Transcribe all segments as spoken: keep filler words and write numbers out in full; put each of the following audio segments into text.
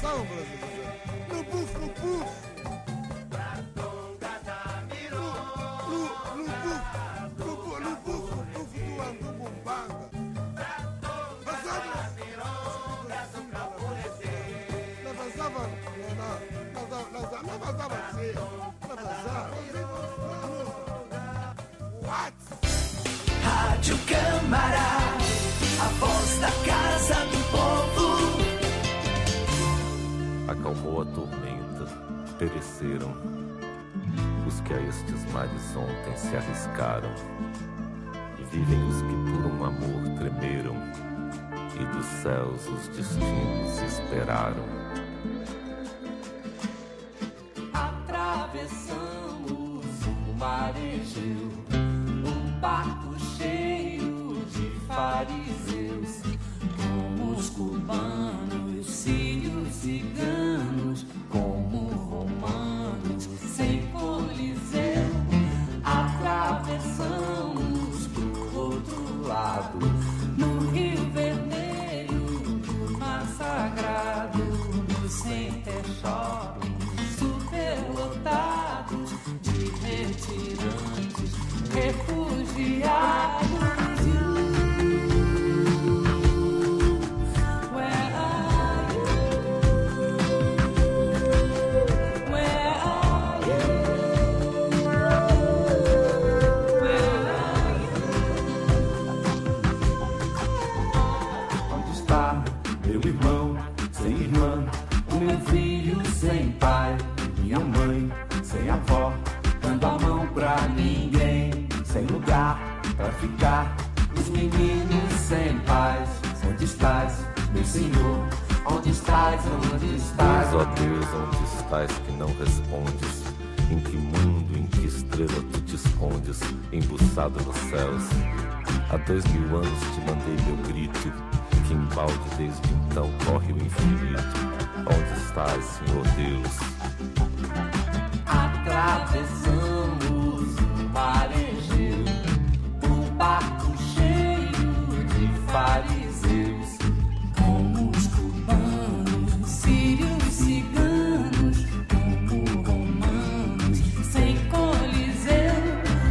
dançavam, Brasil. No bufo, no bufo. Rádio Câmara, a voz da casa do povo. Acalmou a tormenta, pereceram os que a estes mares ontem se arriscaram. Vivem os que por um amor tremeram e dos céus os destinos esperaram. Atravessamos o mar Egeu, um barco cheio de fariseus, como os cubanos, sírios, ciganos, como romanos, sem coliseu. Atravessamos pro outro lado, no Rio Vermelho, do Mar Sagrado, no Center Shopping, superlotados de retirantes, refugiados. Sem pai, minha mãe, sem avó, dando a mão pra ninguém, sem lugar pra ficar, os meninos sem paz. Onde estás, meu Senhor? Onde estás, onde estás? Deus, ó Deus, onde estás que não respondes? Em que mundo, em que estrela tu te escondes, embuçado nos céus? Há dois mil anos te mandei meu grito, que embalde desde então corre o infinito. Onde estás, Senhor Deus? Atravessamos o mar Egeu, um barco cheio de fariseus, como os cubanos, sírios, ciganos, como romanos, sem coliseu.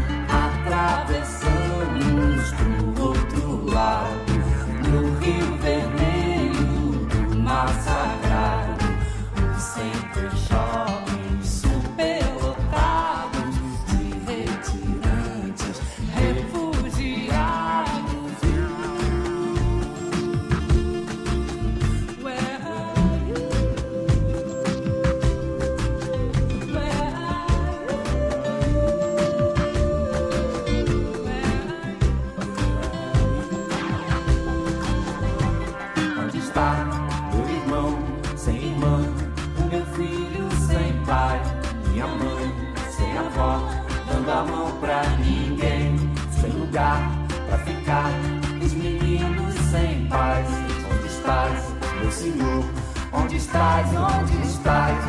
Atravessamos pro outro lado, no Rio Vermelho, do Mar Sagrado, Center Shopping, superlotados de retirantes, refugiados. Where are you? Where are you? Where are you? Onde está meu irmão sem irmã? Meu filho sem pai, minha mãe sem avó, dando a mão pra ninguém, sem lugar pra ficar, os meninos sem paz. Onde estás, meu Senhor? Onde estás, onde estás?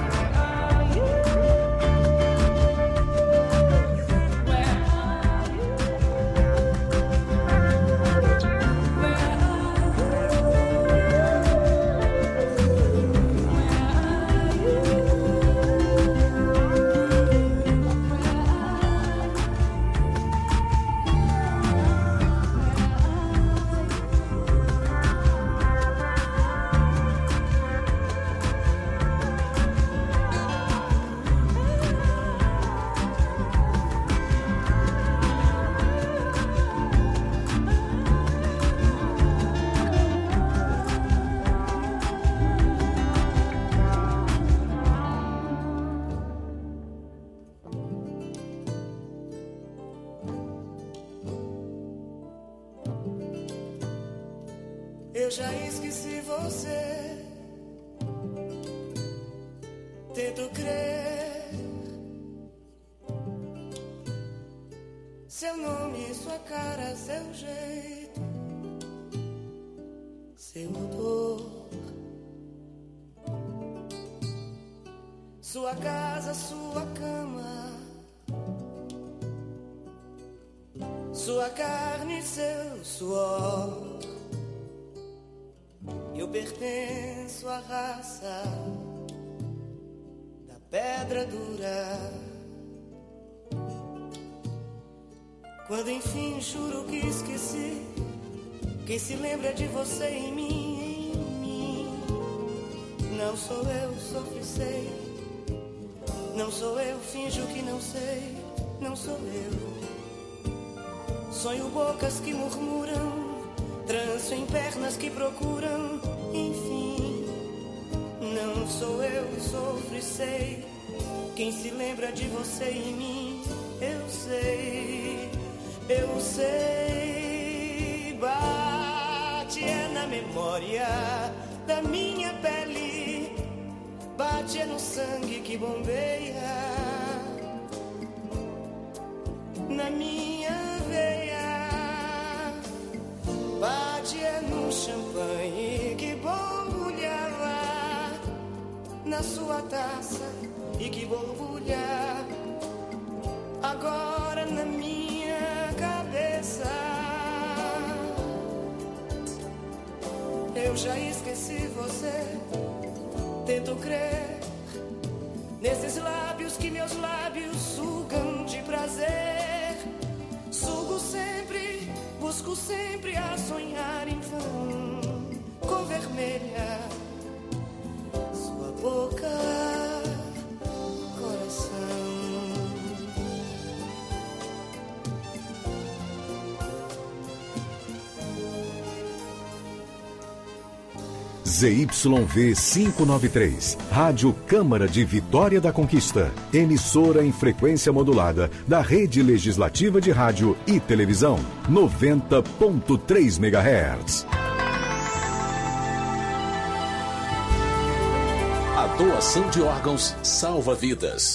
Eu já esqueci você, tento crer. Seu nome, sua cara, seu jeito, seu odor, sua casa, sua cama, sua carne, seu suor. Eu pertenço à raça da pedra dura. Quando enfim juro que esqueci, quem se lembra de você em mim, em mim. Não sou eu, sofro e sei. Não sou eu, finjo que não sei. Não sou eu. Sonho bocas que murmuram, tranço em pernas que procuram, enfim. Não sou eu, sofro e sei. Quem se lembra de você em mim, eu sei, eu sei. Bate é na memória da minha pele, bate é no sangue que bombeia na minha veia, bate é no champanhe que borbulhava na sua taça e que borbulha agora na minha cabeça. Eu já esqueci você, tento crer nesses lábios que meus lábios sugam de prazer. Sugo sempre, busco sempre a sonhar em vão, cor vermelha, sua boca, coração. Z Y V quinhentos e noventa e três, Rádio Câmara de Vitória da Conquista, emissora em frequência modulada da Rede Legislativa de Rádio e Televisão, noventa ponto três megahertz. A doação de órgãos salva vidas.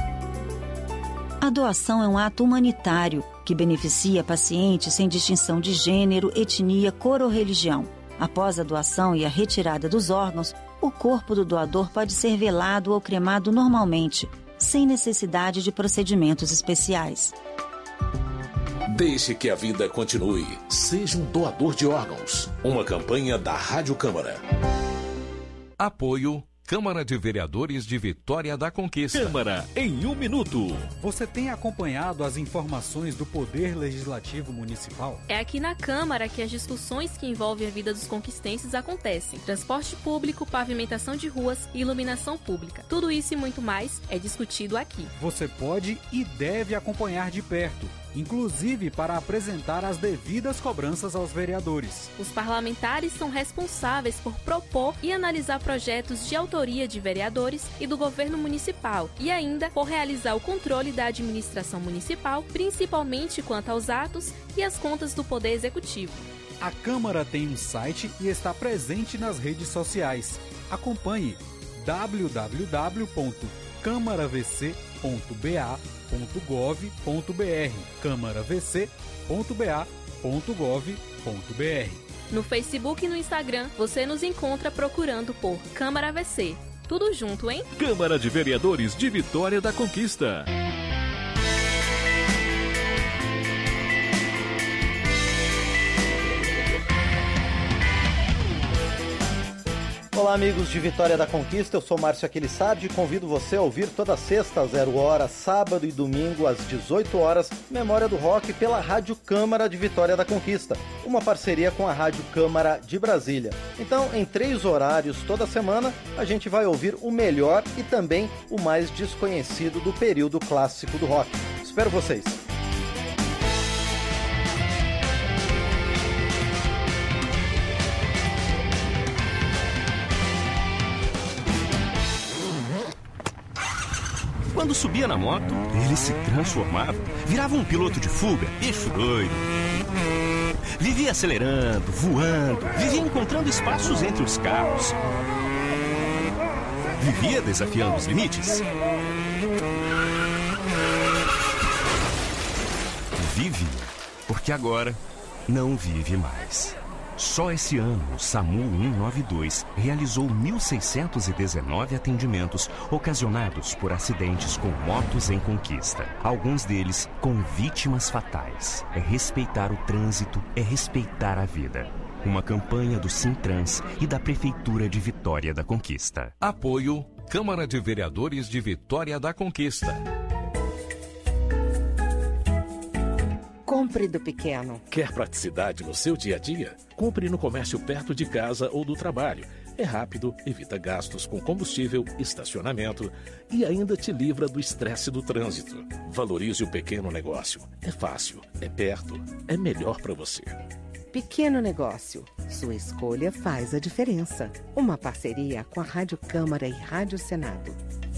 A doação é um ato humanitário que beneficia pacientes sem distinção de gênero, etnia, cor ou religião. Após a doação e a retirada dos órgãos, o corpo do doador pode ser velado ou cremado normalmente, sem necessidade de procedimentos especiais. Deixe que a vida continue. Seja um doador de órgãos. Uma campanha da Rádio Câmara. Apoio Câmara de Vereadores de Vitória da Conquista. Câmara em um minuto. Você tem acompanhado as informações do Poder Legislativo Municipal? É aqui na Câmara que as discussões que envolvem a vida dos conquistenses acontecem. Transporte público, pavimentação de ruas e iluminação pública. Tudo isso e muito mais é discutido aqui. Você pode e deve acompanhar de perto, inclusive para apresentar as devidas cobranças aos vereadores. Os parlamentares são responsáveis por propor e analisar projetos de autoria de vereadores e do governo municipal e ainda por realizar o controle da administração municipal, principalmente quanto aos atos e às contas do Poder Executivo. A Câmara tem um site e está presente nas redes sociais. Acompanhe w w w ponto câmara v c ponto b a ponto gov ponto b r, câmara v c ponto b a ponto gov ponto b r. No Facebook e no Instagram, você nos encontra procurando por Câmara V C. Tudo junto, hein? Câmara de Vereadores de Vitória da Conquista. Olá, amigos de Vitória da Conquista, eu sou Márcio Aquilissardi e convido você a ouvir toda sexta às zero hora, sábado e domingo às dezoito horas, Memória do Rock pela Rádio Câmara de Vitória da Conquista, uma parceria com a Rádio Câmara de Brasília. Então, em três horários toda semana, a gente vai ouvir o melhor e também o mais desconhecido do período clássico do rock. Espero vocês! Quando subia na moto, ele se transformava, virava um piloto de fuga, bicho doido. Vivia acelerando, voando, vivia encontrando espaços entre os carros. Vivia desafiando os limites. Vive, porque agora não vive mais. Só esse ano, o SAMU cento e noventa e dois realizou mil seiscentos e dezenove atendimentos ocasionados por acidentes com motos em conquista. Alguns deles com vítimas fatais. É respeitar o trânsito, é respeitar a vida. Uma campanha do Sintrans e da Prefeitura de Vitória da Conquista. Apoio Câmara de Vereadores de Vitória da Conquista. Compre do pequeno. Quer praticidade no seu dia a dia? Compre no comércio perto de casa ou do trabalho. É rápido, evita gastos com combustível, estacionamento e ainda te livra do estresse do trânsito. Valorize o pequeno negócio. É fácil, é perto, é melhor para você. Pequeno negócio. Sua escolha faz a diferença. Uma parceria com a Rádio Câmara e Rádio Senado.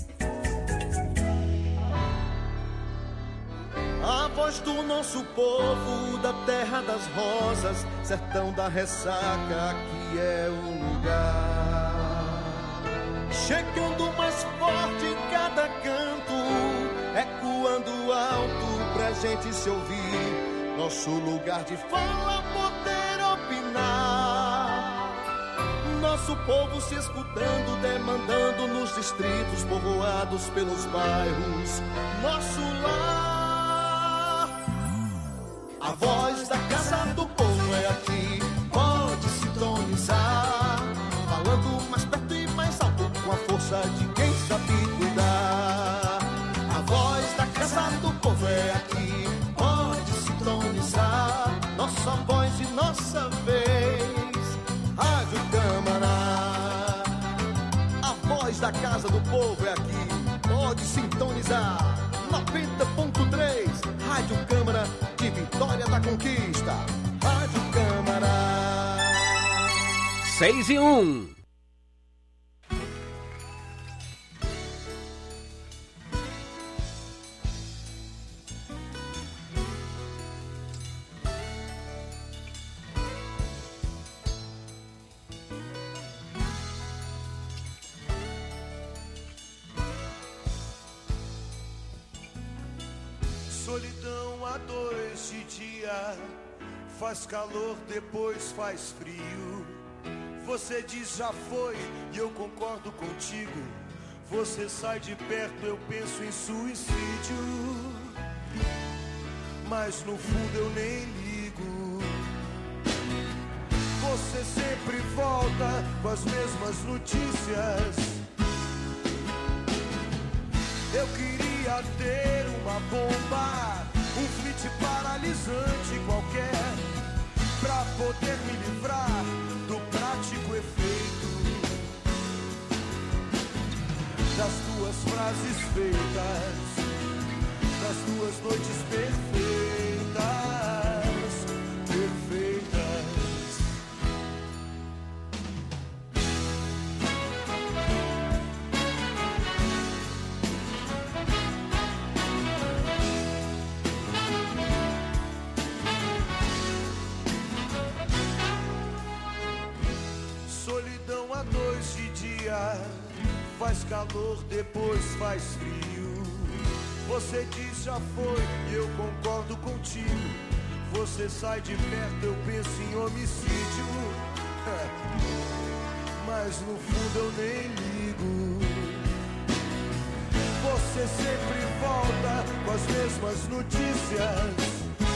A voz do nosso povo, da terra das rosas, sertão da ressaca, aqui é o lugar. Chegando mais forte em cada canto, ecoando alto pra gente se ouvir. Nosso lugar de fala, poder opinar. Nosso povo se escutando, demandando nos distritos, povoados pelos bairros. Nosso lar. A voz da Casa do Povo é aqui, pode sintonizar. Falando mais perto e mais alto, com a força de quem sabe cuidar. A voz da Casa do Povo é aqui, pode sintonizar. Nossa voz e nossa vez, Rádio Câmara. A voz da Casa do Povo é aqui, pode sintonizar. noventa ponto três, Rádio Câmara de Vitória da Conquista. Rádio Câmara. seis e um. Solidão a dois de dia, faz calor, depois faz frio. Você diz já foi e eu concordo contigo. Você sai de perto, eu penso em suicídio. Mas no fundo eu nem ligo. Você sempre volta com as mesmas notícias. Eu queria ter uma bomba, um flit paralisante qualquer, pra poder me livrar do prático efeito das tuas frases feitas, das tuas noites perfeitas, perfeitas. Solidão a dois de dia, faz calor, depois faz frio. Você diz já foi e eu concordo contigo. Você sai de perto, eu penso em homicídio. É. Mas no fundo eu nem ligo. Você sempre volta com as mesmas notícias.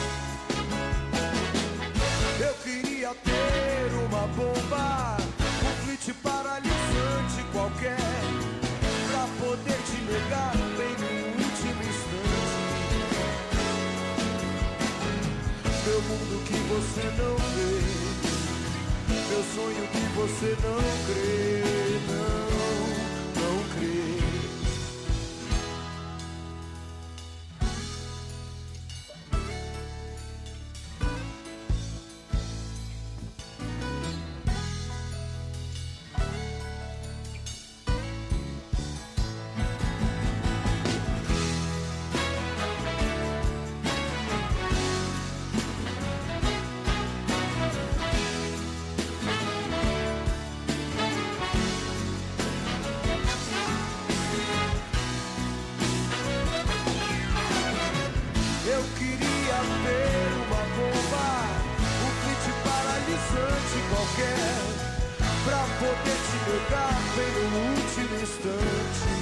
Eu queria ter uma bomba, um flit paralisante qualquer, pra poder te negar bem no último instante. Meu mundo que você não vê, meu sonho que você não crê, não, não crê. Pra poder te pegar bem no último instante.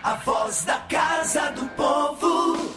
a voz da Casa do Povo.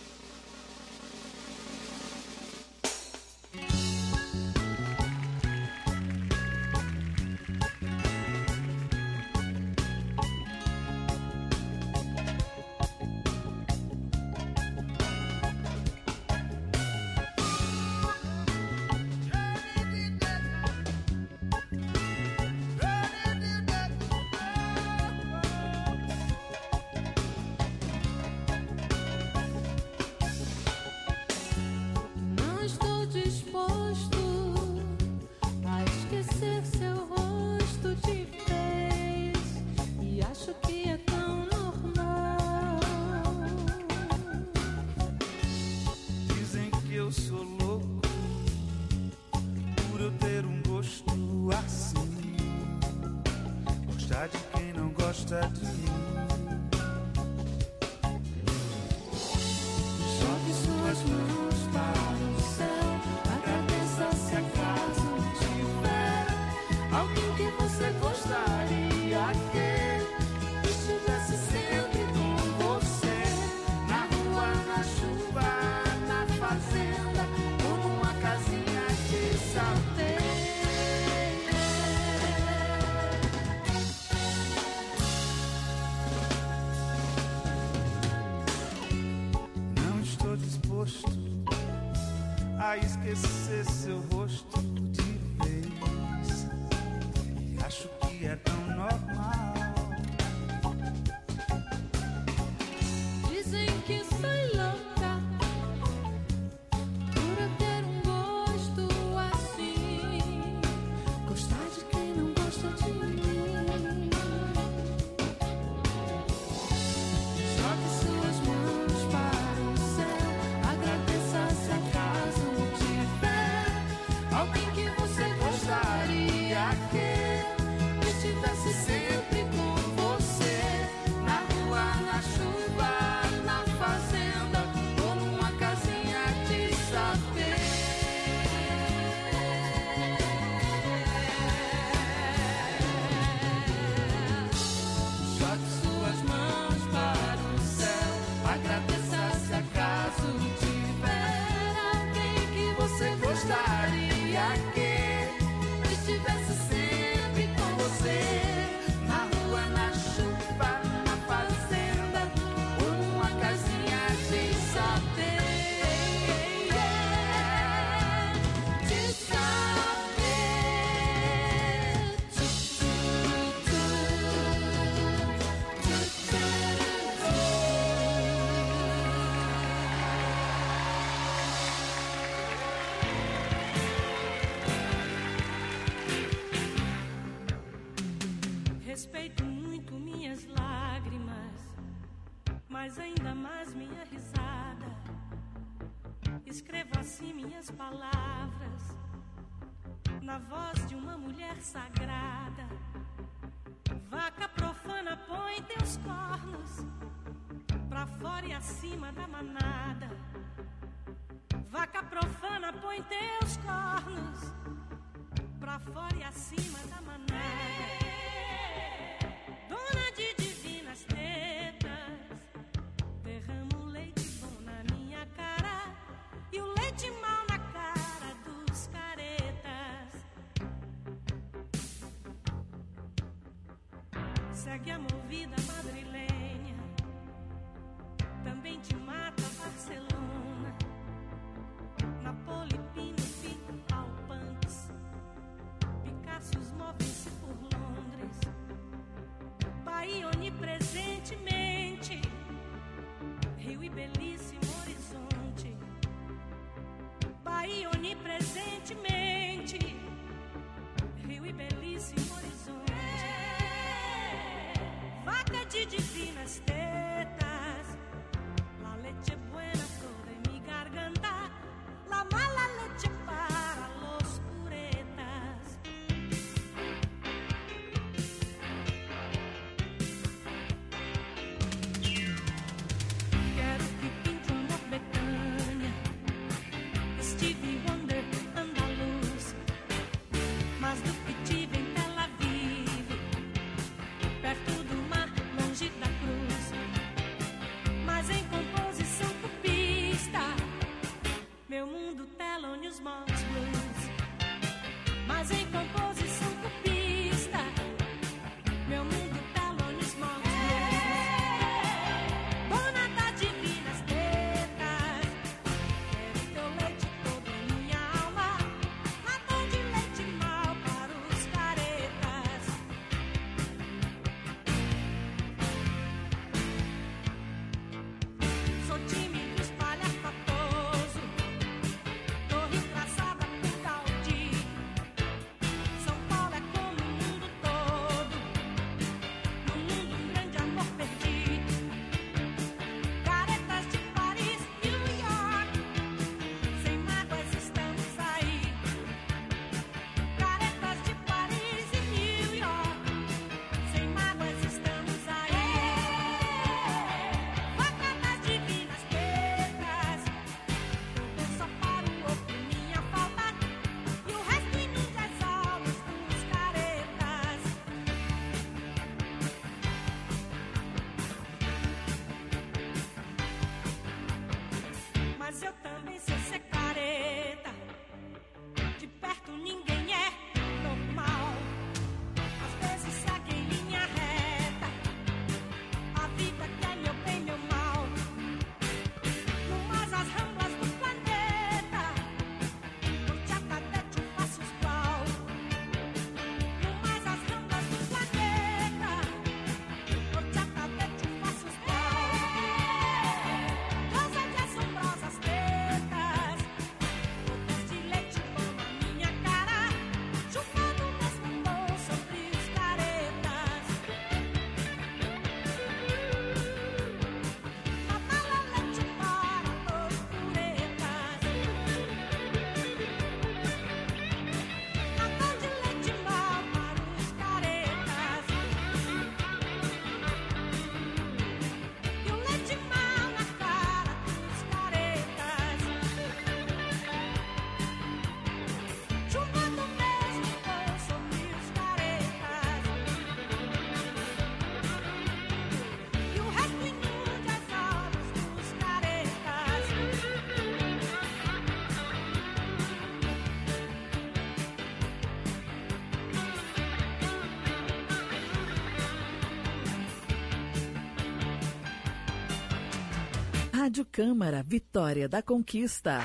A esquecer seu rosto de vez, e acho que é tão normal. Dizem que sou louca por eu ter um gosto assim, gostar de quem não gosta de mim. Jogue suas mãos para o céu, agradeça se acaso alguém que você gostaria que estivesse sempre com você, na rua, na chuva, na fazenda ou numa casinha de saber. Jogue suas mãos para o céu, agradeça se acaso tiver alguém que você gostaria que estivesse sempre com você, na rua, na chuva, na fazenda ou numa casinha de saber, de saber. Respeito muito minhas lágrimas, mas ainda mais minha risada. Escrevo assim minhas palavras, na voz de uma mulher sagrada. Vaca profana, põe teus cornos pra fora e acima da manada. Vaca profana, põe teus cornos pra fora e acima da manada. Dona de divinas tetas, derrama o leite bom na minha cara e o leite mal na cara dos caretas. Segue a movida madrilenha, também te mata Barcelona, Napoli, Pino, Alpantes, Picassos movem-se por Londres. Bahia onipresentemente, Rio e belíssimo horizonte. Bahia onipresentemente, Rio e belíssimo horizonte. Vaca de divinas tetas, la leche buena toda en mi garganta, la mala leche para los puretas. Quero que pinte o amor Betânia, Stevie Wonder, andaluz, mas do que tive em Tel Aviv, perto do mar, longe da cruz. Rádio Câmara, Vitória da Conquista.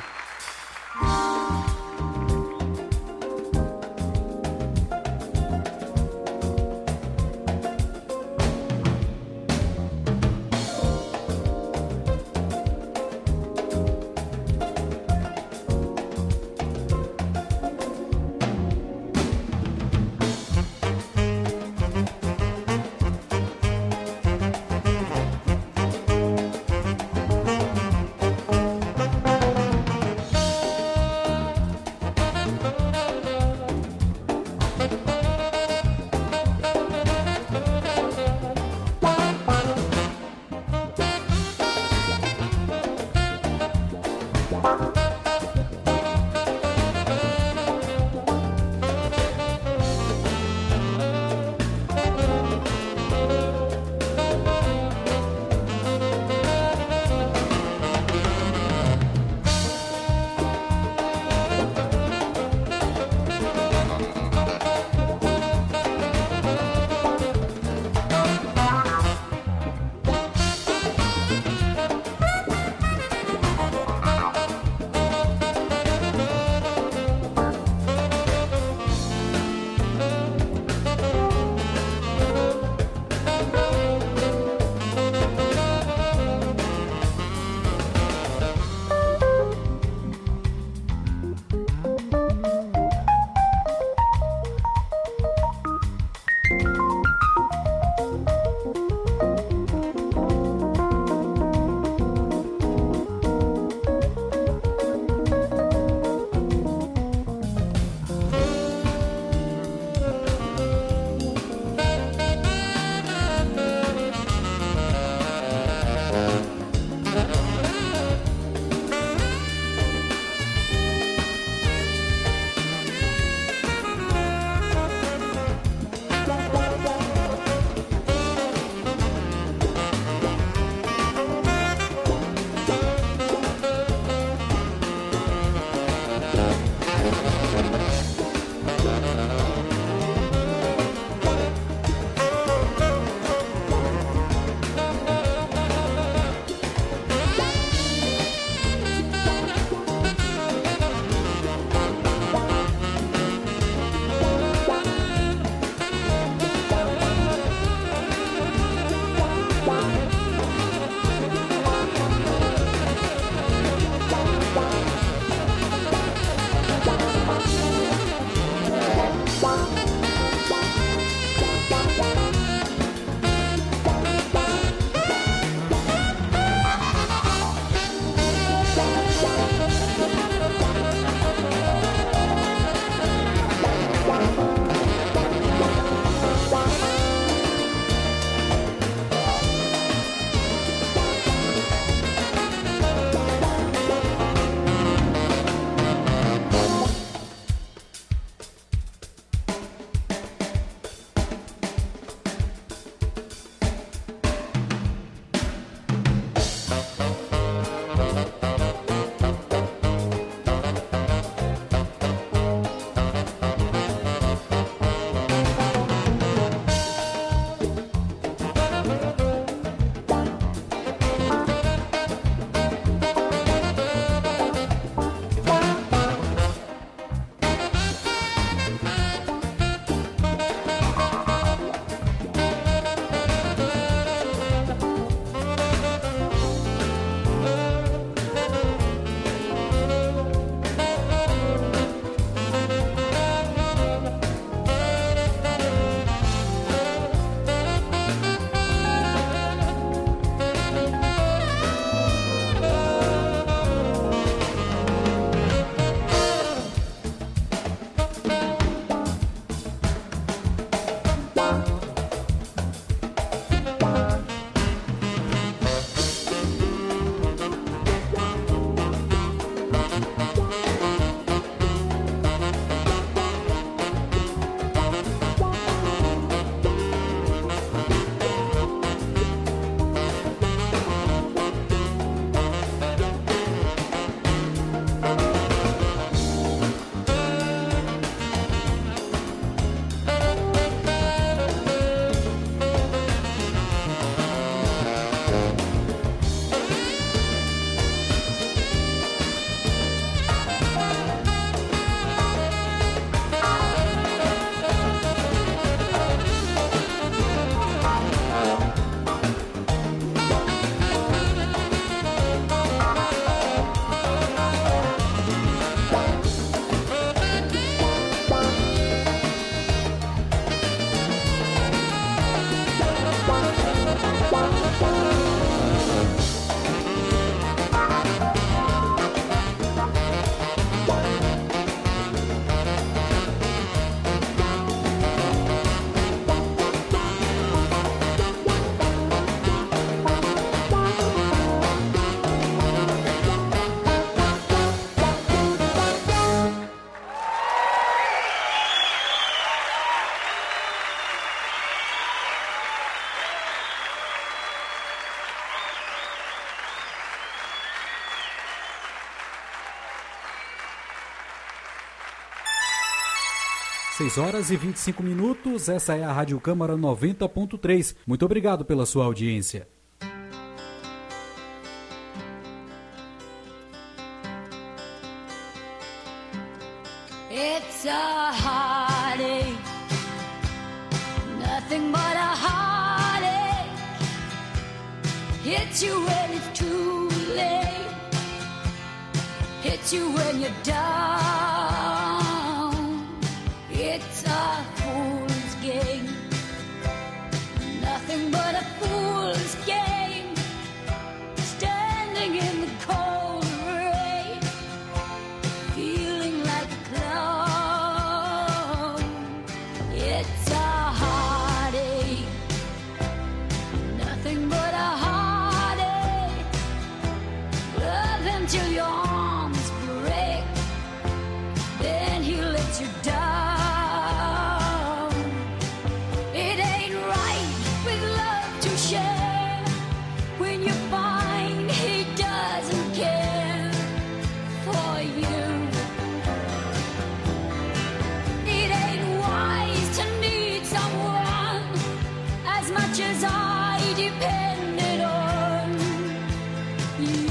seis horas e vinte e cinco minutos, essa é a Rádio Câmara noventa ponto três. Muito obrigado pela sua audiência. It's a heartache, nothing but a heartache. Hits you when it's too late, hits you when you're down. It's a fool's game, nothing but a fool's game. Standing in the cold rain, feeling like a clown. It's a heartache, nothing but a heartache. Love him till your arms break, then he lets you down. It ain't right with love to share when you find he doesn't care for you. It ain't wise to need someone as much as I depended on you.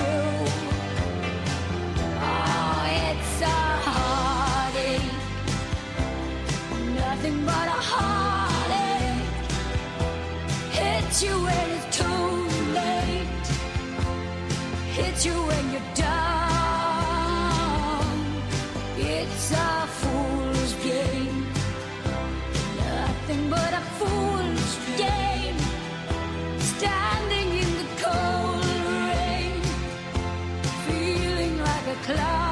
Oh, it's a heartache, nothing but a heartache. Hits you when it's too late, hits you when you're down. It's a fool's game, nothing but a fool's game. Standing in the cold rain, feeling like a clown.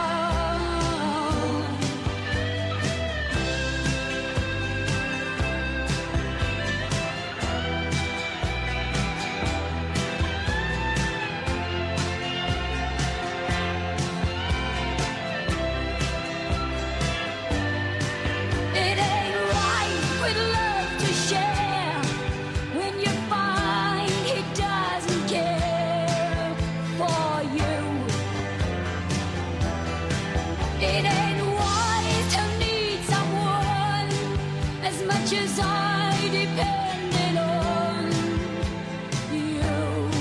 It ain't right with love to share when you find he doesn't care for you. It ain't wise to need someone as much as I depended on you.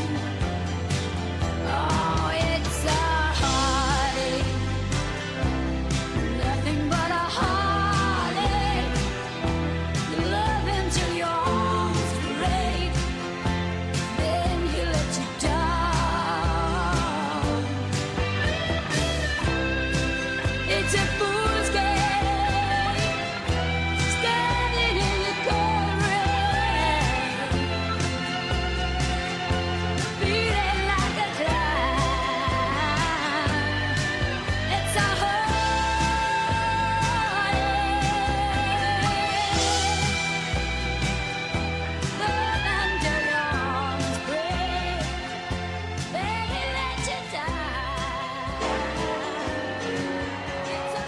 Oh, it's a heartache, nothing but a heartache. Love him till your arms break, then he lets you down. It's a fool's game, standing in the cold rain, feeling like a clown. It's a heartache, love until your arms break, then he lets you down. It's a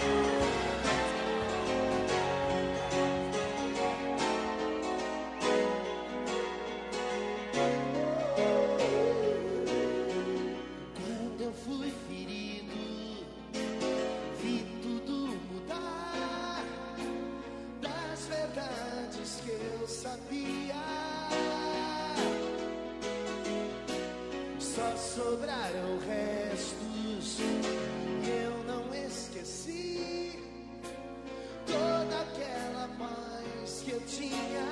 Quando eu fui ferido, vi tudo mudar. Das verdades que eu sabia, só sobraram restos que eu não esqueci. Toda aquela paz que eu tinha.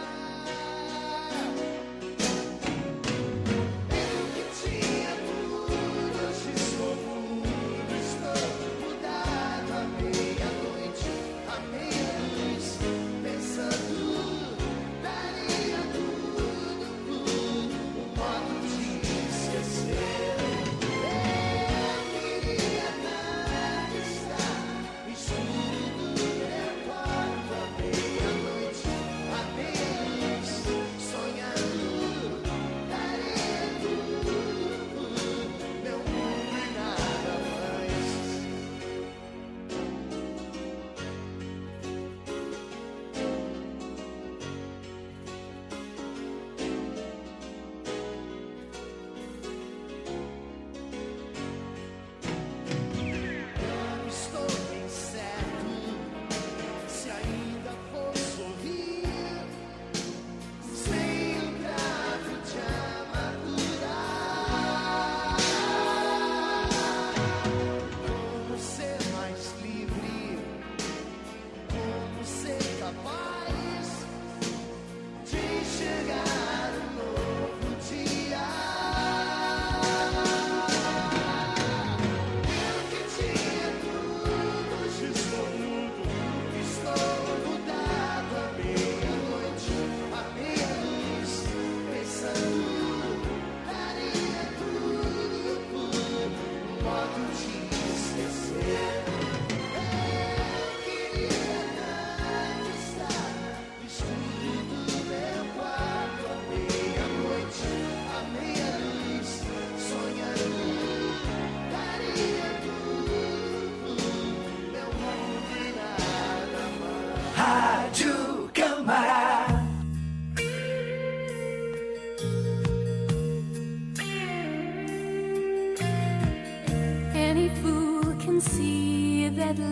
Eu que tinha tudo, hoje sou mudo, estou mudado. Amei a noite, amei a luz, pensando, daria tudo, tudo, um modo de esquecer. Eu queria tanto estar escuro do meu quarto. Amei a noite, amei a luz,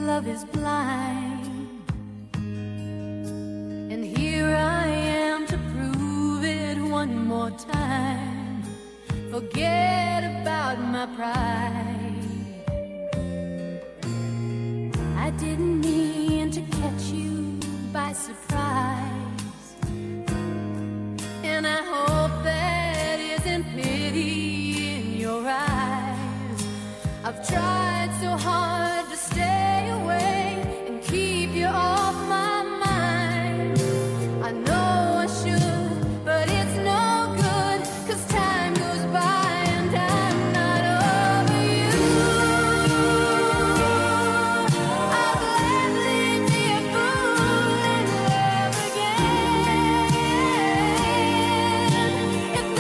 love is blind, and here I am to prove it one more time. Forget about my pride. I didn't mean to catch you by surprise, and I hope that isn't pity in your eyes. I've tried